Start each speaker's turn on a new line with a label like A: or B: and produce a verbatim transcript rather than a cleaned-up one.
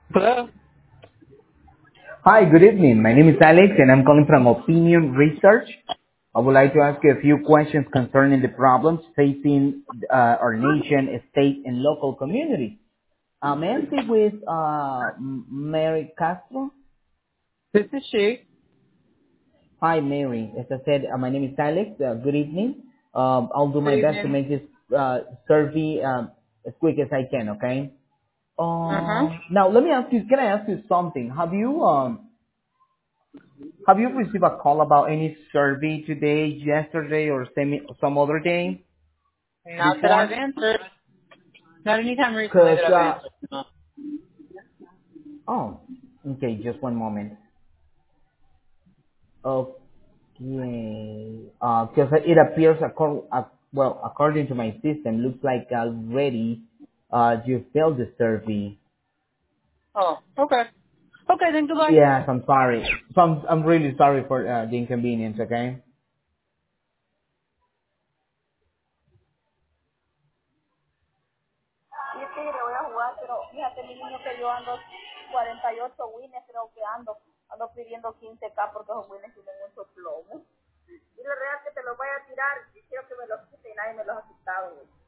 A: Hello.
B: Hi, good evening. My name is Alex, and I'm calling from Opinion Research. I would like to ask you a few questions concerning the problems facing uh, our nation, state, and local communities. Uh, may I speak with uh, M- Mary Castro?
A: This is she.
B: Hi, Mary. As I said, uh, my name is Alex. Uh, good evening. Um, I'll do
A: Good
B: my best to
A: evening.
B: make this uh, survey um, as quick as I can, okay?
A: Uh-huh.
B: Uh, now, let me ask you, can I ask you something? Have you um, Have you received a call about any survey today, yesterday, or semi, some other day
A: Not that I've
B: before?
A: answered. Not anytime recently
B: Cause
A: that I've
B: uh,
A: answered. No.
B: oh, okay, just one moment. Okay, uh, cause it appears, according, uh, well, according to my system, looks like already uh you failed the survey.
A: Oh, okay. Okay, then goodbye.
B: Yes, I'm sorry. So I'm, I'm really sorry for uh, the inconvenience. Okay.
A: Sí, sí, le voy a jugar, pero fíjate, mi niño, que yo ando cuarenta y ocho wins, creo que ando, ando pidiendo quince k porque esos wins tienen mucho plomo. Y la real que te los voy a tirar y quiero que me los quite y nadie me los ha quitado.